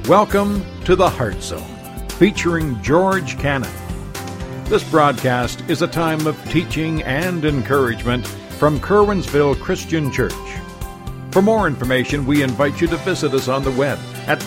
Welcome to the Heart Zone, featuring George Cannon. This broadcast is a time of teaching and encouragement from Curwensville Christian Church. For more information, we invite you to visit us on the web at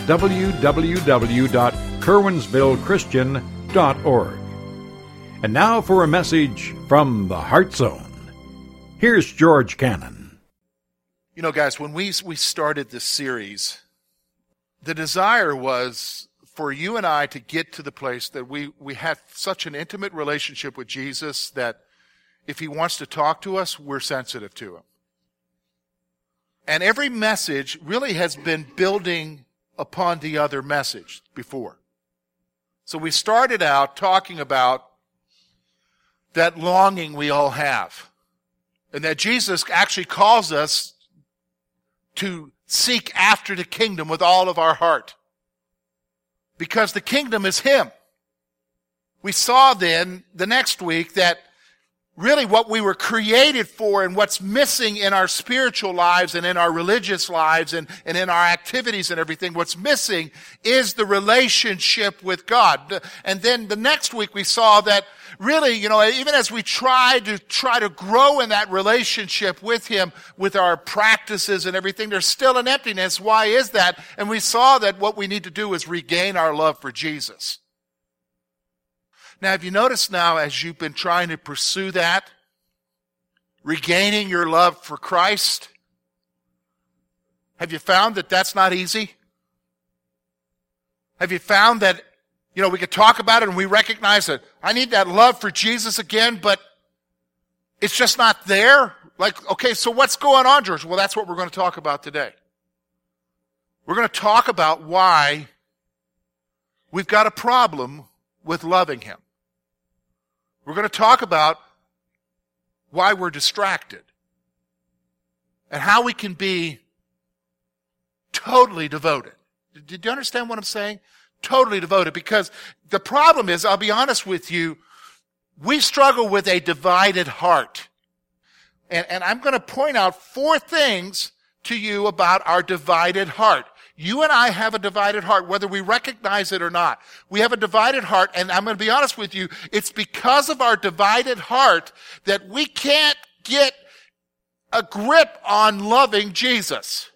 www.curwensvillechristian.org. And now for a message from the Heart Zone. Here's George Cannon. You know, guys, when we started this series, the desire was for you and I to get to the place that we have such an intimate relationship with Jesus that if he wants to talk to us, we're sensitive to him. And every message really has been building upon the other message before. So we started out talking about that longing we all have, and that Jesus actually calls us to seek after the kingdom with all of our heart, because the kingdom is him. We saw then the next week that really what we were created for and what's missing in our spiritual lives and in our religious lives and in our activities and everything, what's missing is the relationship with God. And then the next week we saw that really, you know, even as we try to grow in that relationship with him, with our practices and everything, there's still an emptiness. Why is that? And we saw that what we need to do is regain our love for Jesus. Now, have you noticed now, as you've been trying to pursue that, regaining your love for Christ, have you found that that's not easy? Have you found that, you know, we could talk about it and we recognize that I need that love for Jesus again, but it's just not there? Like, okay, so what's going on, George? Well, that's what we're going to talk about today. We're going to talk about why we've got a problem with loving him. We're going to talk about why we're distracted and how we can be totally devoted. Did you understand what I'm saying? Totally devoted. Because the problem is, I'll be honest with you, we struggle with a divided heart. And I'm going to point out 4 things to you about our divided heart. You and I have a divided heart, whether we recognize it or not. We have a divided heart, and I'm going to be honest with you, it's because of our divided heart that we can't get a grip on loving Jesus.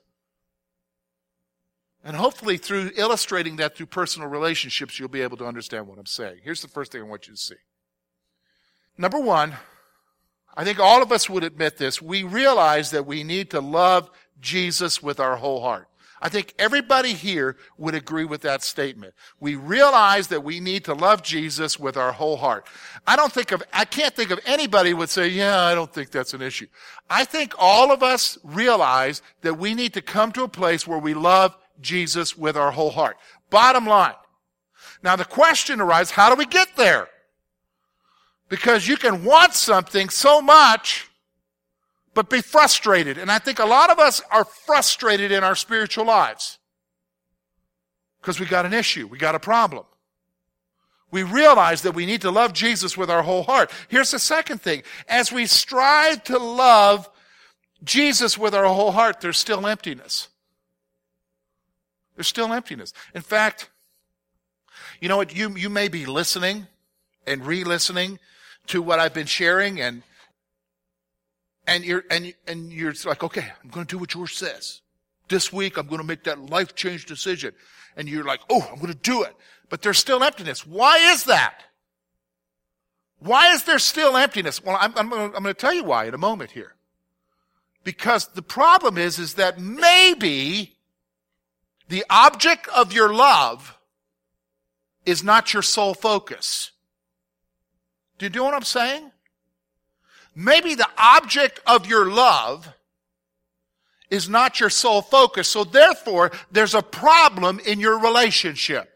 And hopefully through illustrating that through personal relationships, you'll be able to understand what I'm saying. Here's the first thing I want you to see. Number 1, I think all of us would admit this. We realize that we need to love Jesus with our whole heart. I think everybody here would agree with that statement. We realize that we need to love Jesus with our whole heart. I can't think of anybody who would say, yeah, I don't think that's an issue. I think all of us realize that we need to come to a place where we love Jesus with our whole heart. Bottom line. Now the question arises, how do we get there? Because you can want something so much but be frustrated. And I think a lot of us are frustrated in our spiritual lives because we got an issue. We got a problem. We realize that we need to love Jesus with our whole heart. Here's the second thing. As we strive to love Jesus with our whole heart, there's still emptiness. There's still emptiness. In fact, you know what? You may be listening and re-listening to what I've been sharing, and you're like, okay, I'm going to do what George says. This week, I'm going to make that life-change decision. And you're like, oh, I'm going to do it. But there's still emptiness. Why is that? Why is there still emptiness? Well, I'm going to tell you why in a moment here. Because the problem is that maybe the object of your love is not your sole focus. Do you know what I'm saying? Maybe the object of your love is not your sole focus. So therefore, there's a problem in your relationship.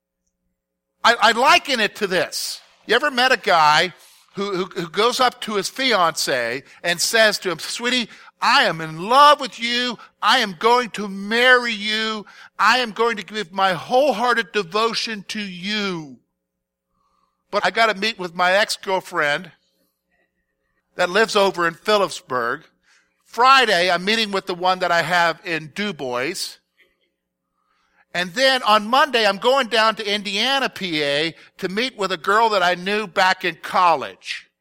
I liken it to this. You ever met a guy who goes up to his fiancée and says to him, sweetie, I am in love with you. I am going to marry you. I am going to give my wholehearted devotion to you. But I got to meet with my ex-girlfriend that lives over in Phillipsburg. Friday, I'm meeting with the one that I have in Du Bois. And then on Monday, I'm going down to Indiana, PA, to meet with a girl that I knew back in college.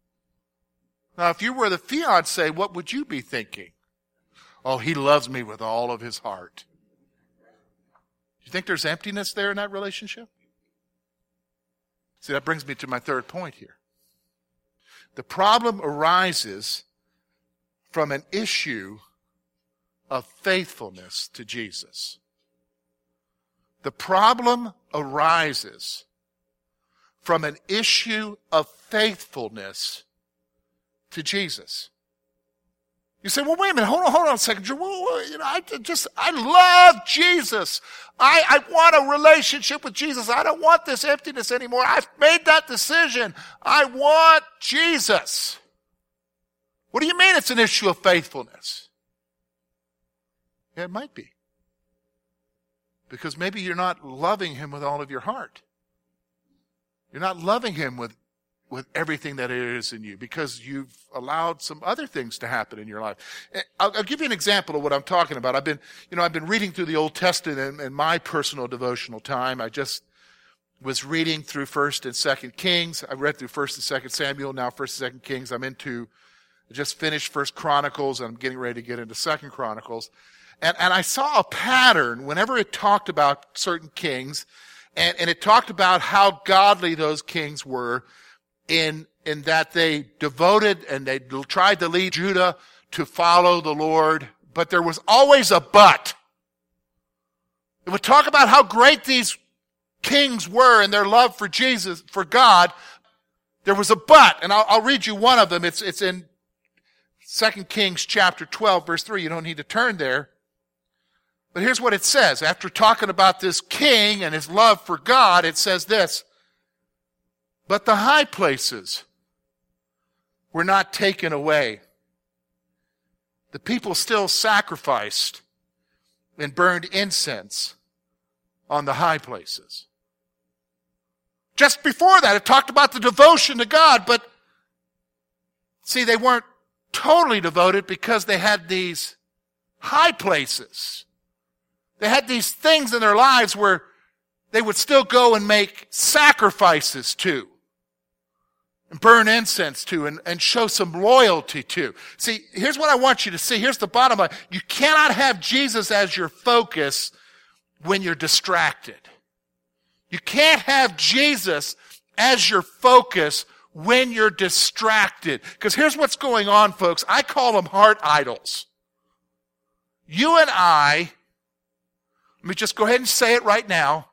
Now, if you were the fiancé, what would you be thinking? Oh, he loves me with all of his heart. Do you think there's emptiness there in that relationship? See, that brings me to my third point here. The problem arises from an issue of faithfulness to Jesus. The problem arises from an issue of faithfulness to Jesus. You say, well, wait a minute, hold on a second. I love Jesus. I want a relationship with Jesus. I don't want this emptiness anymore. I've made that decision. I want Jesus. What do you mean it's an issue of faithfulness? Yeah, it might be. Because maybe you're not loving him with all of your heart. You're not loving him with everything that is in you because you've allowed some other things to happen in your life. I'll give you an example of what I'm talking about. I've been reading through the Old Testament in my personal devotional time. I just was reading through 1st and 2nd Kings. I read through 1st and 2nd Samuel, now 1st and 2nd Kings. I just finished 1st Chronicles, and I'm getting ready to get into 2nd Chronicles. And I saw a pattern whenever it talked about certain kings, and it talked about how godly those kings were in that they devoted and they tried to lead Judah to follow the Lord, but there was always a but. It would talk about how great these kings were in their love for Jesus, for God. There was a but, and I'll read you one of them. It's in 2 Kings chapter 12, verse 3. You don't need to turn there. But here's what it says. After talking about this king and his love for God, it says this: but the high places were not taken away. The people still sacrificed and burned incense on the high places. Just before that, it talked about the devotion to God, but see, they weren't totally devoted because they had these high places. They had these things in their lives where they would still go and make sacrifices to, and burn incense to, and show some loyalty to. See, here's what I want you to see. Here's the bottom line. You cannot have Jesus as your focus when you're distracted. You can't have Jesus as your focus when you're distracted. Because here's what's going on, folks. I call them heart idols. You and I, let me just go ahead and say it right now,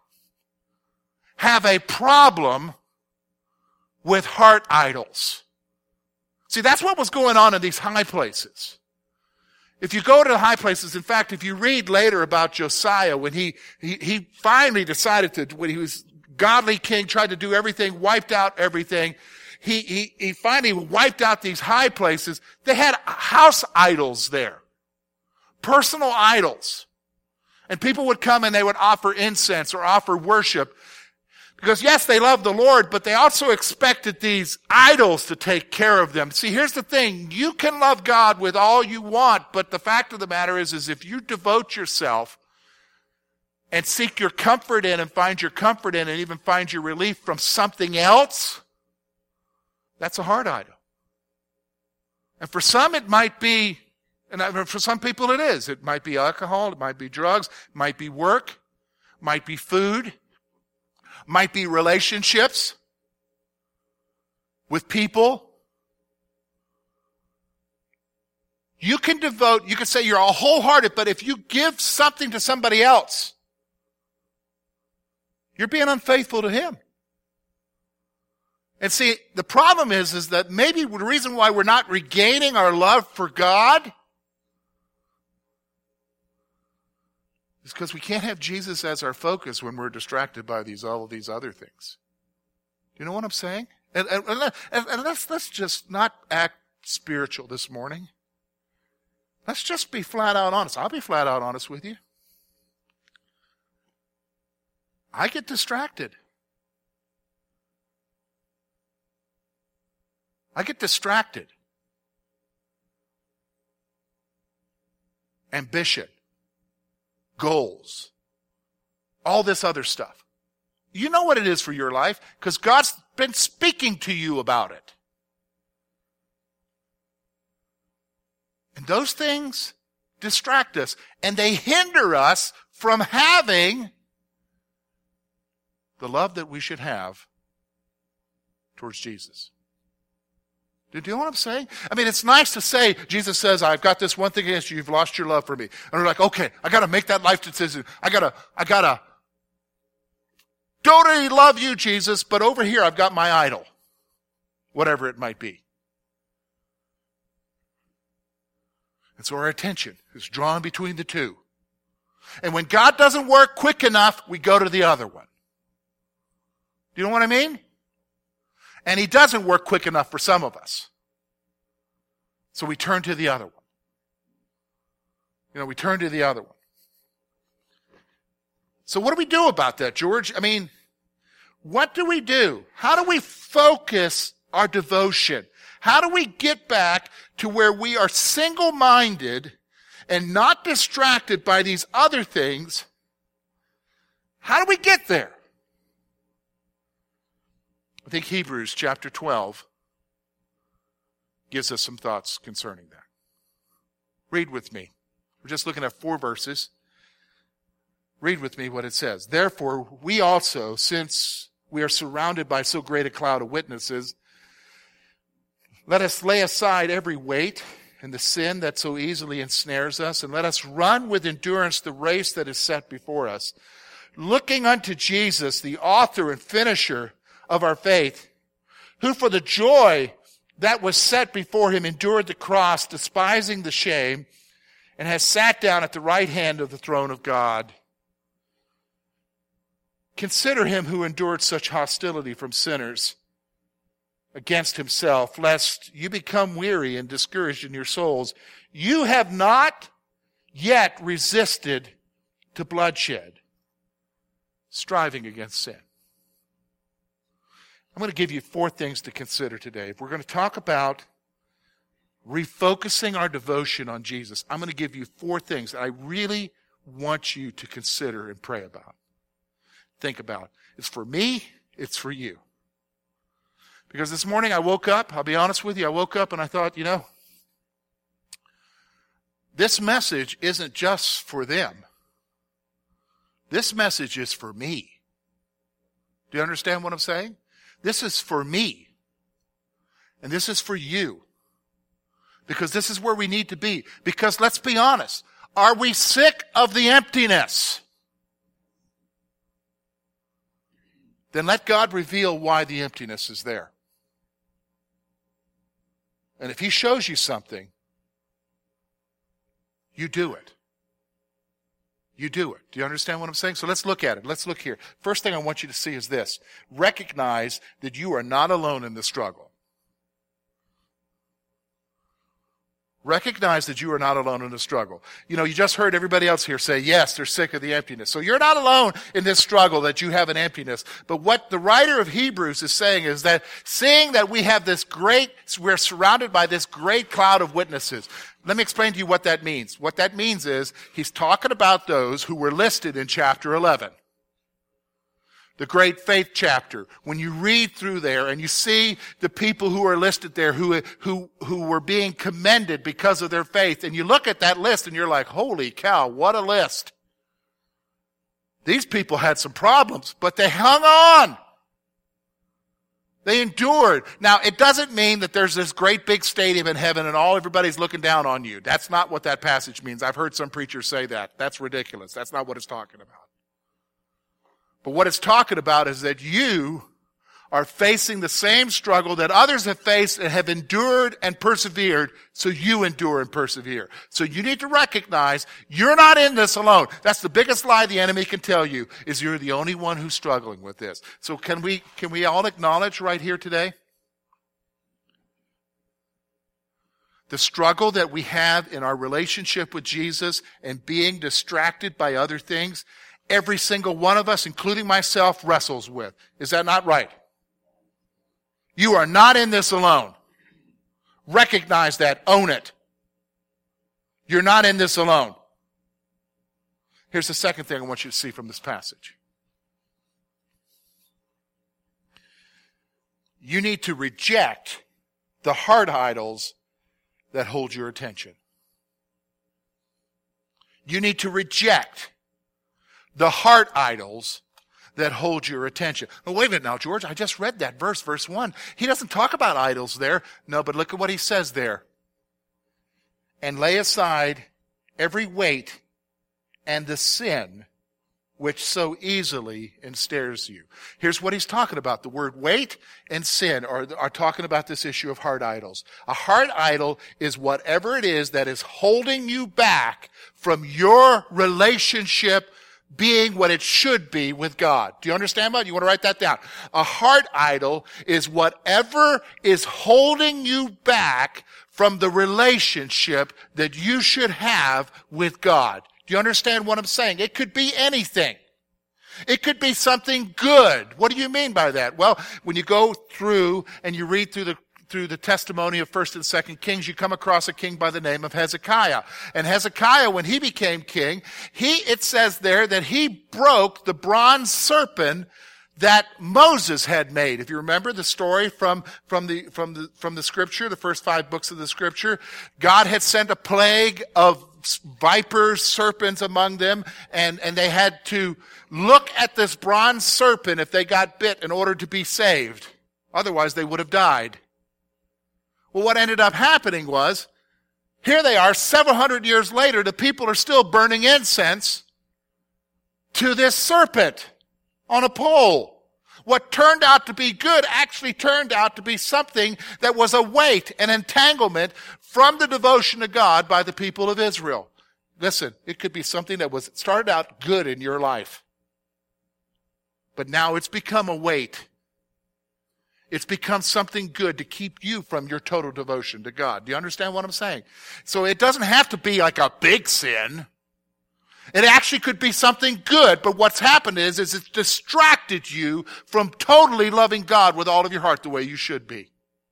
have a problem with heart idols. See, that's what was going on in these high places. If you go to the high places, in fact, if you read later about Josiah, when he finally decided to, when he was godly king, tried to do everything, wiped out everything, he finally wiped out these high places. They had house idols there. Personal idols. And people would come and they would offer incense or offer worship. Because yes, they loved the Lord, but they also expected these idols to take care of them. See, here's the thing. You can love God with all you want, but the fact of the matter is if you devote yourself and seek your comfort in and find your comfort in and even find your relief from something else, that's a heart idol. And for some it might be, and for some people it is. It might be alcohol, it might be drugs, it might be work, it might be food, might be relationships with people. You can say you're all wholehearted, but if you give something to somebody else, you're being unfaithful to him. And see, the problem is that maybe the reason why we're not regaining our love for God is because we can't have Jesus as our focus when we're distracted by all of these other things. Do you know what I'm saying? And let's just not act spiritual this morning. Let's just be flat out honest. I'll be flat out honest with you. I get distracted. Ambition. Goals, all this other stuff. You know what it is for your life because God's been speaking to you about it. And those things distract us, and they hinder us from having the love that we should have towards Jesus. Do you know what I'm saying? I mean, it's nice to say, Jesus says, I've got this one thing against you, you've lost your love for me. And we're like, okay, I gotta make that life decision. I gotta totally love you, Jesus, but over here I've got my idol. Whatever it might be. And so our attention is drawn between the two. And when God doesn't work quick enough, we go to the other one. Do you know what I mean? And he doesn't work quick enough for some of us. So we turn to the other one. We turn to the other one. So what do we do about that, George? I mean, what do we do? How do we focus our devotion? How do we get back to where we are single-minded and not distracted by these other things? How do we get there? I think Hebrews chapter 12 gives us some thoughts concerning that. Read with me. We're just looking at 4 verses. Read with me what it says. Therefore, we also, since we are surrounded by so great a cloud of witnesses, let us lay aside every weight and the sin that so easily ensnares us, and let us run with endurance the race that is set before us, looking unto Jesus, the author and finisher of our faith, who for the joy that was set before him endured the cross, despising the shame, and has sat down at the right hand of the throne of God. Consider him who endured such hostility from sinners against himself, lest you become weary and discouraged in your souls. You have not yet resisted to bloodshed, striving against sin. I'm going to give you 4 things to consider today. If we're going to talk about refocusing our devotion on Jesus, I'm going to give you 4 things that I really want you to consider and pray about. Think about. It's for me, it's for you. Because this morning I woke up, I'll be honest with you, I woke up and I thought, this message isn't just for them. This message is for me. Do you understand what I'm saying? This is for me. And this is for you. Because this is where we need to be. Because let's be honest, are we sick of the emptiness? Then let God reveal why the emptiness is there. And if he shows you something, you do it. You do it. Do you understand what I'm saying? So let's look at it. Let's look here. First thing I want you to see is this. Recognize that you are not alone in the struggle. Recognize that you are not alone in the struggle. You just heard everybody else here say, yes, they're sick of the emptiness. So you're not alone in this struggle that you have an emptiness. But what the writer of Hebrews is saying is that seeing that we have we're surrounded by this great cloud of witnesses. Let me explain to you what that means. What that means is he's talking about those who were listed in chapter 11. The great faith chapter. When you read through there and you see the people who are listed there who were being commended because of their faith, and you look at that list and you're like, holy cow, what a list. These people had some problems, but they hung on. They endured. Now, it doesn't mean that there's this great big stadium in heaven and everybody's looking down on you. That's not what that passage means. I've heard some preachers say that. That's ridiculous. That's not what it's talking about. But what it's talking about is that you are facing the same struggle that others have faced and have endured and persevered, so you endure and persevere. So you need to recognize you're not in this alone. That's the biggest lie the enemy can tell you, is you're the only one who's struggling with this. So can we all acknowledge right here today the struggle that we have in our relationship with Jesus and being distracted by other things? Every single one of us, including myself, wrestles with. Is that not right? You are not in this alone. Recognize that. Own it. You're not in this alone. Here's the second thing I want you to see from this passage. You need to reject the heart idols that hold your attention. You need to reject the heart idols that hold your attention. Oh, wait a minute now, George. I just read that verse 1. He doesn't talk about idols there. No, but look at what he says there. And lay aside every weight and the sin which so easily ensnares you. Here's what he's talking about. The word weight and sin are talking about this issue of heart idols. A heart idol is whatever it is that is holding you back from your relationship being what it should be with God. Do you understand that? You want to write that down. A heart idol is whatever is holding you back from the relationship that you should have with God. Do you understand what I'm saying? It could be anything. It could be something good. What do you mean by that? Well, when you go through and you read through the testimony of 1st and 2nd Kings, you come across a king by the name of Hezekiah. And Hezekiah, when he became king, it says there that he broke the bronze serpent that Moses had made. If you remember the story from the scripture, the first 5 books of the scripture, God had sent a plague of vipers, serpents among them, and they had to look at this bronze serpent if they got bit in order to be saved. Otherwise they would have died. Well, what ended up happening was, here they are, several hundred years later, the people are still burning incense to this serpent on a pole. What turned out to be good actually turned out to be something that was a weight, an entanglement from the devotion to God by the people of Israel. Listen, it could be something that started out good in your life, but now it's become a weight. It's become something good to keep you from your total devotion to God. Do you understand what I'm saying? So it doesn't have to be like a big sin. It actually could be something good, but what's happened is it's distracted you from totally loving God with all of your heart the way you should be.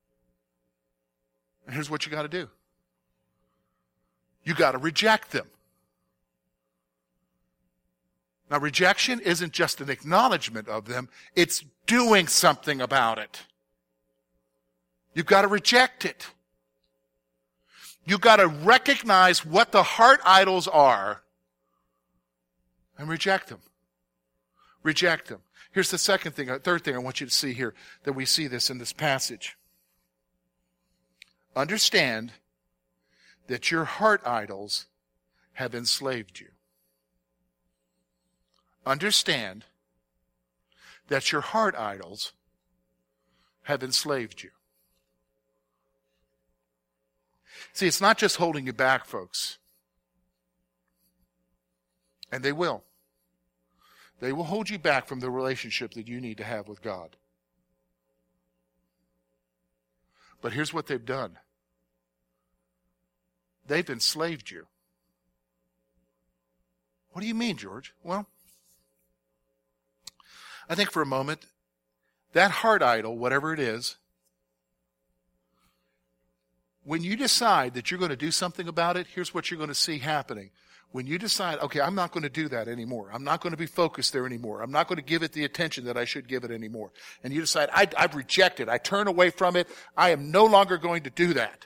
And here's what you got to do. You got to reject them. Now, rejection isn't just an acknowledgement of them, it's doing something about it. You've got to reject it. You've got to recognize what the heart idols are and reject them. Reject them. Here's the third thing I want you to see here, that we see this in this passage. Understand that your heart idols have enslaved you. Understand that your heart idols have enslaved you. See, it's not just holding you back, folks. And they will. They will hold you back from the relationship that you need to have with God. But here's what they've done. They've enslaved you. What do you mean, George? Well, I think for a moment, that heart idol, whatever it is, when you decide that you're going to do something about it, here's what you're going to see happening. When you decide, okay, I'm not going to do that anymore. I'm not going to be focused there anymore. I'm not going to give it the attention that I should give it anymore. And you decide, I've rejected. I turn away from it. I am no longer going to do that.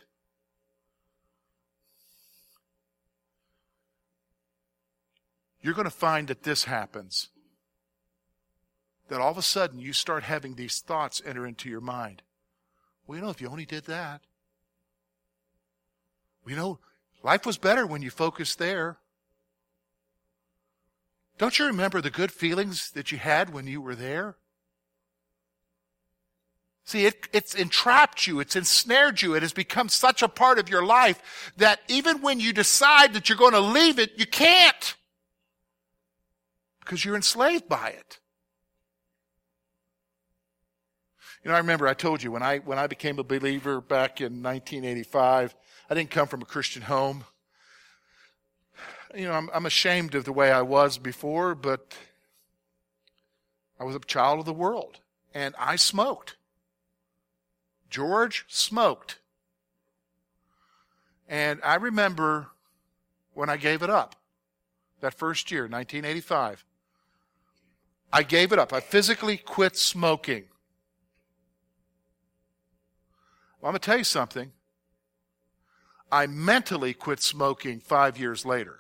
You're going to find that this happens. That all of a sudden you start having these thoughts enter into your mind. Well, if you only did that. Life was better when you focused there. Don't you remember the good feelings that you had when you were there? See, it's entrapped you. It's ensnared you. It has become such a part of your life that even when you decide that you're going to leave it, you can't. Because you're enslaved by it. I remember I told you when I became a believer back in 1985, I didn't come from a Christian home. I'm ashamed of the way I was before, but I was a child of the world, and I smoked. George smoked. And I remember when I gave it up. that first year, 1985, I gave it up. I physically quit smoking. Well, I'm going to tell you something. I mentally quit smoking 5 years later.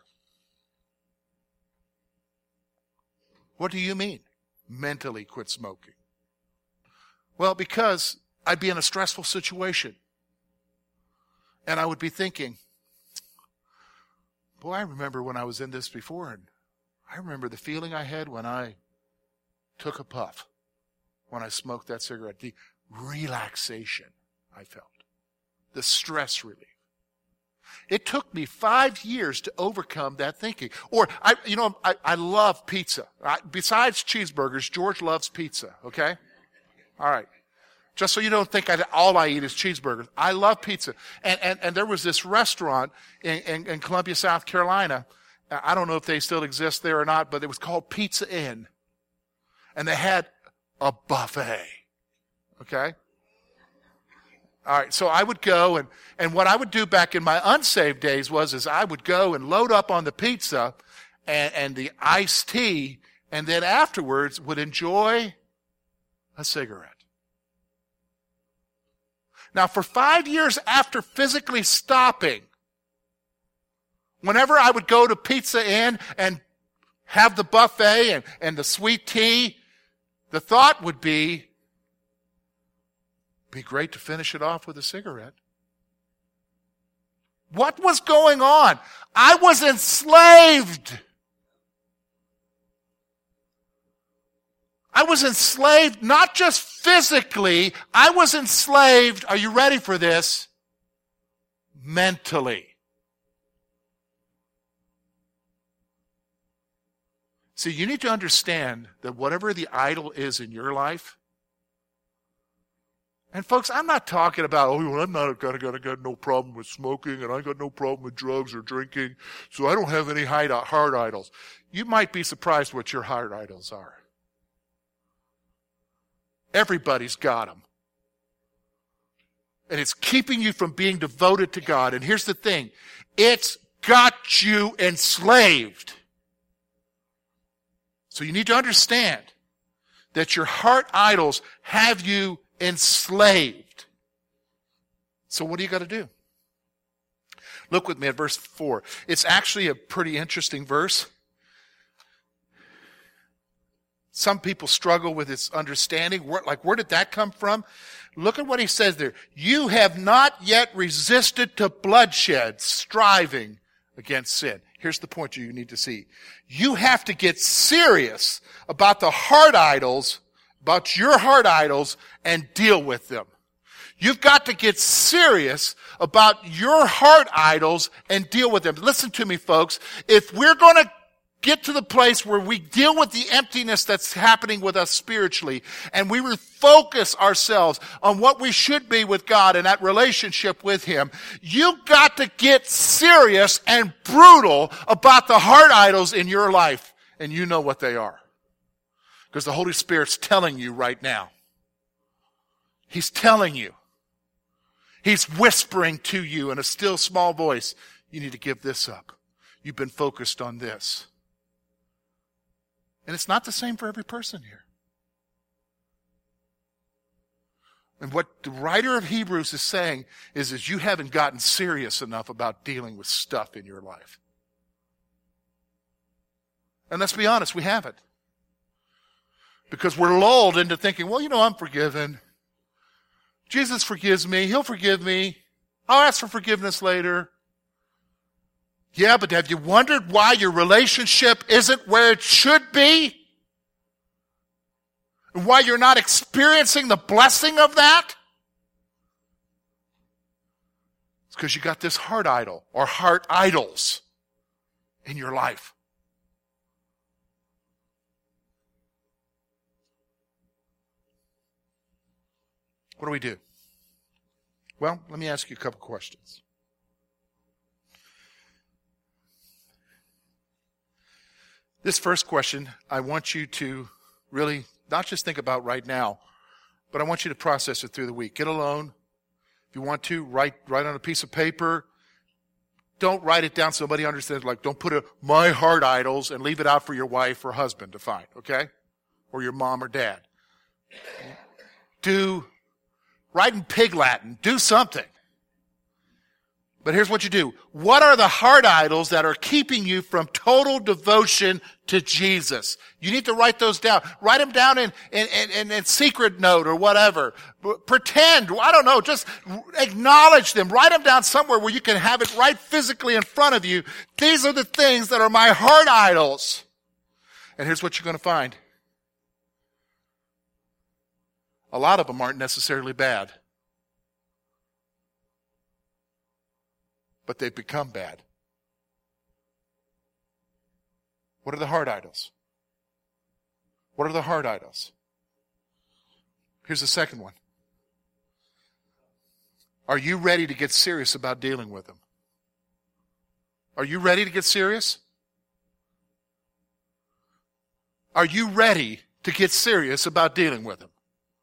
What do you mean, mentally quit smoking? Well, because I'd be in a stressful situation. And I would be thinking, boy, I remember when I was in this before, and I remember the feeling I had when I took a puff, when I smoked that cigarette, the relaxation I felt, the stress relief. It took me 5 years to overcome that thinking. Or, I love pizza. Besides cheeseburgers, George loves pizza, okay? All right. Just so you don't think all I eat is cheeseburgers. I love pizza. And there was this restaurant in Columbia, South Carolina. I don't know if they still exist there or not, but it was called Pizza Inn. And they had a buffet. Okay? All right, so I would go, and what I would do back in my unsaved days is I would go and load up on the pizza and the iced tea, and then afterwards would enjoy a cigarette. Now, for 5 years after physically stopping, whenever I would go to Pizza Inn and have the buffet and the sweet tea, the thought would be great to finish it off with a cigarette. What was going on? I was enslaved. I was enslaved not just physically, I was enslaved, are you ready for this? Mentally. See, you need to understand that whatever the idol is in your life, and folks, I'm not talking about, I'm not got no problem with smoking, and I got no problem with drugs or drinking, so I don't have any hard idols. You might be surprised what your hard idols are. Everybody's got them. And it's keeping you from being devoted to God. And here's the thing. It's got you enslaved. So you need to understand that your heart idols have you enslaved. So what do you got to do? Look with me at verse 4. It's actually a pretty interesting verse. Some people struggle with its understanding. Where did that come from? Look at what he says there. You have not yet resisted to bloodshed, striving against sin. Here's the point you need to see. You have to get serious about the heart idols, about your heart idols, and deal with them. You've got to get serious about your heart idols and deal with them. Listen to me, folks. If we're going to get to the place where we deal with the emptiness that's happening with us spiritually, and we refocus ourselves on what we should be with God and that relationship with Him, you've got to get serious and brutal about the heart idols in your life. And you know what they are. Because the Holy Spirit's telling you right now. He's telling you. He's whispering to you in a still small voice, you need to give this up. You've been focused on this. And it's not the same for every person here. And what the writer of Hebrews is saying is you haven't gotten serious enough about dealing with stuff in your life. And let's be honest, we haven't. Because we're lulled into thinking, well, I'm forgiven. Jesus forgives me. He'll forgive me. I'll ask for forgiveness later. Yeah, but have you wondered why your relationship isn't where it should be? And why you're not experiencing the blessing of that? It's because you got this heart idol or heart idols in your life. What do we do? Well, let me ask you a couple questions. This first question, I want you to really not just think about right now, but I want you to process it through the week. Get alone. If you want to, write on a piece of paper. don't write it down so somebody understands, like, don't put my heart idols and leave it out for your wife or husband to find, okay? Or your mom or dad. Write in Pig Latin. Do something. But here's what you do. What are the heart idols that are keeping you from total devotion to Jesus? You need to write those down. Write them down in secret note or whatever. Pretend. I don't know. Just acknowledge them. Write them down somewhere where you can have it right physically in front of you. These are the things that are my heart idols. And here's what you're going to find. A lot of them aren't necessarily bad. But they've become bad. What are the heart idols? What are the heart idols? Here's the second one. Are you ready to get serious about dealing with them? Are you ready to get serious? Are you ready to get serious about dealing with them?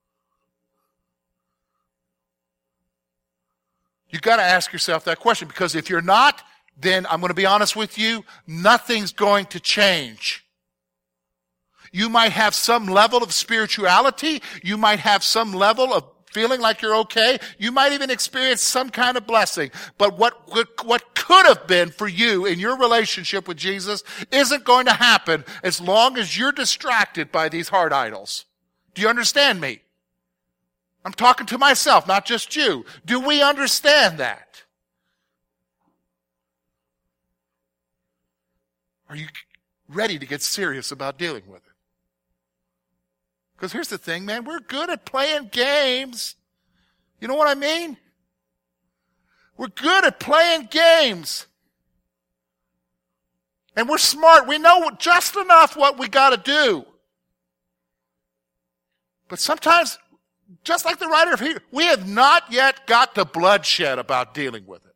You've got to ask yourself that question, because if you're not, then I'm going to be honest with you, nothing's going to change. You might have some level of spirituality. You might have some level of feeling like you're okay. You might even experience some kind of blessing. But what could have been for you in your relationship with Jesus isn't going to happen as long as you're distracted by these heart idols. Do you understand me? I'm talking to myself, not just you. Do we understand that? Are you ready to get serious about dealing with it? Because here's the thing, man. We're good at playing games. You know what I mean? We're good at playing games. And we're smart. We know just enough what we got to do. But sometimes, just like the writer of Hebrews, we have not yet got to bloodshed about dealing with it.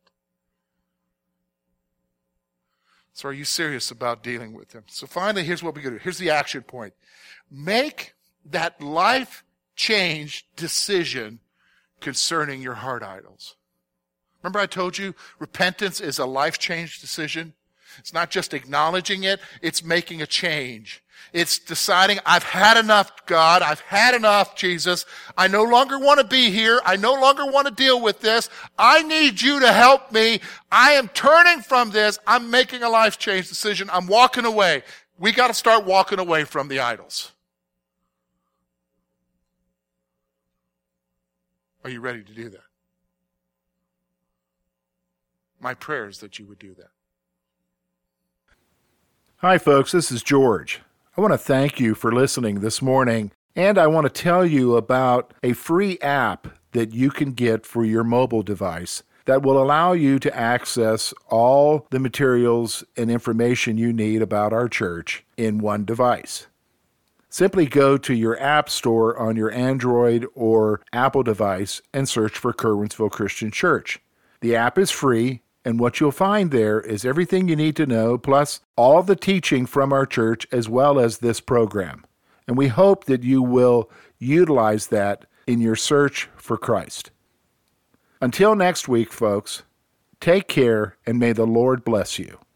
So are you serious about dealing with them? So finally, here's what we're going to do. Here's the action point. Make that life change decision concerning your heart idols. Remember I told you repentance is a life change decision? It's not just acknowledging it, it's making a change. It's deciding, I've had enough, God. I've had enough, Jesus. I no longer want to be here. I no longer want to deal with this. I need you to help me. I am turning from this. I'm making a life change decision. I'm walking away. We got to start walking away from the idols. Are you ready to do that? My prayer is that you would do that. Hi, folks. This is George. I want to thank you for listening this morning, and I want to tell you about a free app that you can get for your mobile device that will allow you to access all the materials and information you need about our church in one device. Simply go to your app store on your Android or Apple device and search for Curwensville Christian Church. The app is free, and what you'll find there is everything you need to know, plus all the teaching from our church as well as this program. And we hope that you will utilize that in your search for Christ. Until next week, folks, take care and may the Lord bless you.